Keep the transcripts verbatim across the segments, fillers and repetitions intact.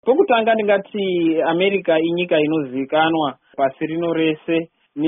Pokutanga ndingati America inyika inozikanwa pasi rino rese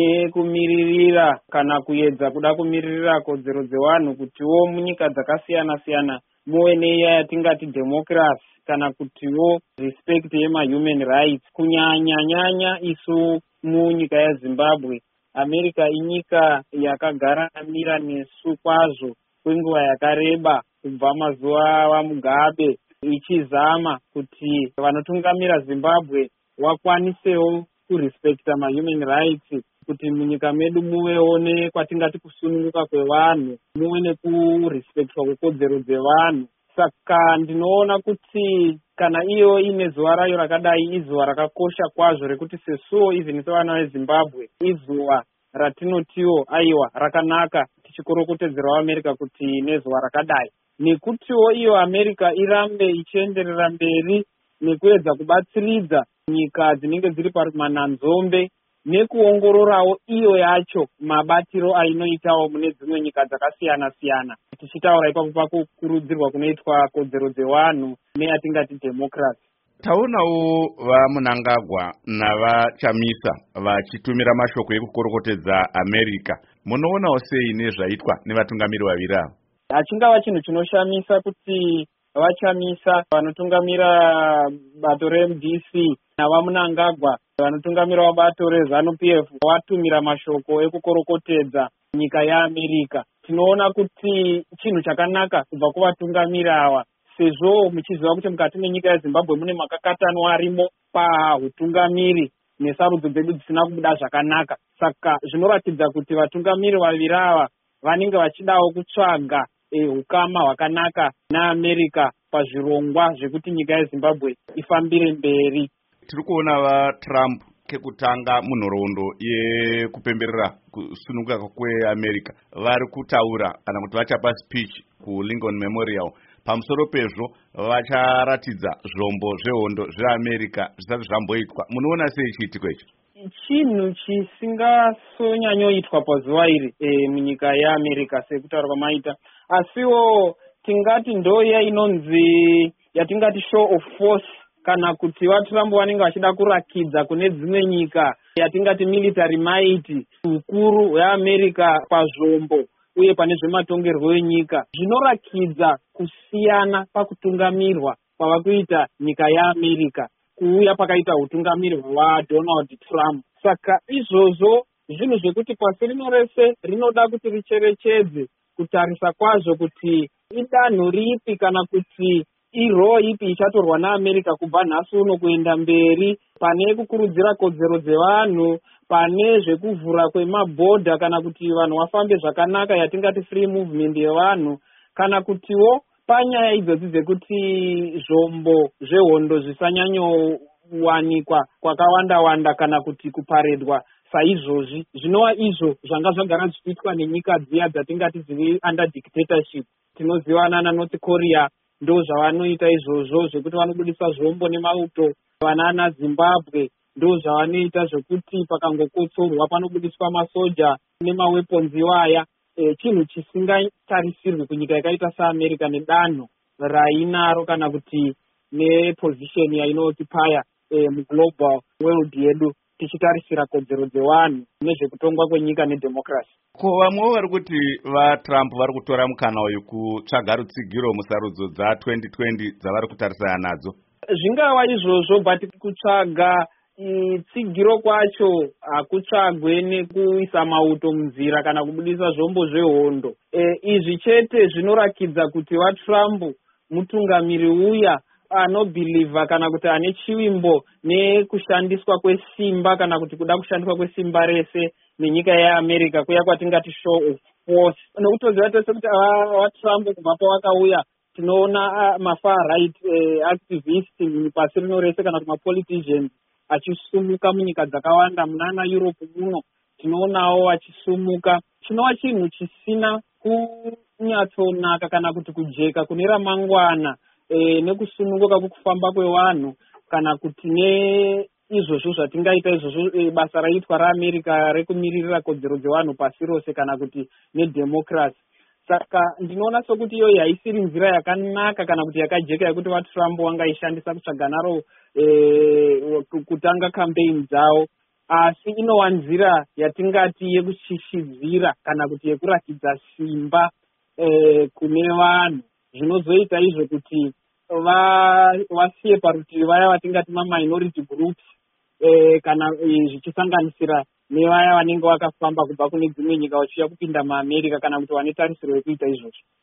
nekumiririra kana kuedza kuda kumiririra kodzero dzevanhu kutiwo munyika dzakasiyana siyana muwe neiya yatingati democracy kana kutiwo respect yema-human rights. Kunyanya nyanya isu munyika yaZimbabwe, America inyika yakagara mira nesu kwazvo kwenguva yakareba kubva mazuva vaMugabe ichizama kuti vanotungamira Zimbabwe wakwanisewo kurespekta ma-human rights, kuti munyika medu muwewo nekwatingati kusununguka kwevanhu, muwe nekurespektwa kwekodzero dzevanhu. Saka ndinoona kuti kana iyo ine zuva rayo rakadai izuva rakakosha kwazvo rekuti sesuwo even sevana veZimbabwe izuva ratinotiwo aiwa rakanaka tichikorokotedzera America kuti nezuva rakadai, nekutiwo iyo America irambe ichienderera mberi nekuedza kubatsiridza nyika dzinenge dziri pamananzombe nekuongororawo iyo yacho mabatiro ainoitawo mune dzimwe nyika dzakasiyana siyana, tichitaura ipapo pakukurudzirwa kunoitwa kodzero dzevanhu neyatingati democracy. Taonawo vaMnangagwa navaChamisa vachitumira mashoko ekukorokotedza America. Munoonawo sei nezvaitwa nevatungamiri vaviri ava? Hachingava chinhu chinoshamisa kuti vaChamisa vanotungamira bato reM D C navaMnangagwa vanotungamira bato reZANU P F vatumira mashoko ekukorokotedza nyika yaAmerica. Tinoona kuti chinhu chakanaka kubva kuvatungamiri ava, sezvo muchiziva kuti mukati menyika yeZimbabwe mune makakatano arimo pahutungamiri nesarudzo dzedu dzisina kubuda zvakanaka. Saka zvinoratidza kuti vatungamiri vaviri ava vanenge vachidawo kutsvaga hukama e, hwakanaka naAmerica pazvirongwa zvekuti nyika yeZimbabwe ifambire mberi. Tiri kuona vaTrump kekutanga munhoroondo yekupemberera kusununguka kweAmerica vari kutaura kana kuti vachapa speech kuLincoln Memorial. Pamusoro pezvo vacharatidza zvombo zvehondo zveAmerica zvisati zvamboitwa. Munoona sei chiitiko ichi? Chinhu chisingasonyanyoitwa pazuva iri e, munyika yeAmerica sekutaura kwamaita, asiwo tingati ndoya inonzi yatingati show of force, kana kuti vaTrump vanenge vachida kurakidza kune dzimwe nyika yatingati military might, ukuru hweAmerica pazvombo uye pane zvematongerwo enyika, zvinorakidza kusiyana pakutungamirwa kwava kuita nyika yaAmerica kuuya pakaita utungamiri hwaDonald Trump. Saka izvozvo zvinhu zvekuti pasi rino rese rinoda kuti richerechedze kutarisa kwazvo kuti idanho ripi kana kuti iroo ipi ichatorwa naAmerica kubva nhasi uno kuenda mberi, pane kukurudzira kodzero dzevanhu, pane zvekuvhura kwemabhodha kana kuti vanhu vafambe zvakanaka yatingati free movement yevanhu, kana kutiwo panyaya idzodzi dzekuti zvombo zvehondo zvisanyanyowanikwa kwakawanda wanda kana kuti kuparedwa saizvozvi. Zvinova izvo zvanga zvagara zvichiitwa nenyika dziya dzatingati dziri under dictatorship. Tinozivana naNorth Korea ndo zvavanoita izvozvo zvekuti vanobudisa zvombo nemauto. Vanana Zimbabwe ndo zvavanoita zvekuti pakangokotsorwa panobudiswa masoja nemaweapons iwaya. E, chinhu chisingatarisirwi kunyika yakaita seAmerica nedanho rainaro kana kuti neposition yainotipaya e, muglobal world yedu tichitarisira kodzero dzevanhu nezvekutongwa kwenyika nedemocracy. Ko vamwewo vari kuti vaTrump vari kutora mukana uyu kutsvaga rutsigiro musarudzo dza twenty twenty dzavari kutarisana nadzo? Zvingava izvozvo, but kutsvaga tsigiro kwacho hakutsvagwe nekuisa mauto munzira kana kubudisa zvombo zvehondo. E, izvi chete zvinorakidza kuti vaTrump mutungamiri uya anobhilivha kana kuti ane chivimbo nekushandiswa kwesimba kana kuti kuda kushandiswa kwesimba rese nenyika yeAmerica kuya kwatingati show of force. Nekutoziva tese kuti vaTrump kubva pawakauya tinoona mafar right eh, activist pasi rino rese kana kuti mapoliticians achisumuka munyika dzakawanda munana Europe muno tinoonawo achisumuka. Chinova chinhu chisina kunyatsonaka kana kuti kujeka kune ramangwana e, nekusumuka kwekufamba kwevanhu kana kuti neizvozvo zvatingaita izvozvo e, basa raitwa raAmerica rekumiririra kodzero dzevanhu pasi rose kana kuti nedemocracy. Saka ndinoona sokuti iyo haisiri nzira yakanaka kana kuti yakajeka yekuti vaTrump wangaishandisa kutsvaga naro e, kutanga campaign dzavo, asi inowa nzira yatingati yekushishizira kana kuti yekuratidza simba e, kune vanhu, zvinozoita izvo kuti vasiye parutivi vaya vatingati maminority groups e, kana zvichisanganisira nevaya vanenge vakafamba kubva kune dzimwe nyika vachiuya kupinda muamerica kana kuti vane tarisiro yekuita izvozvo.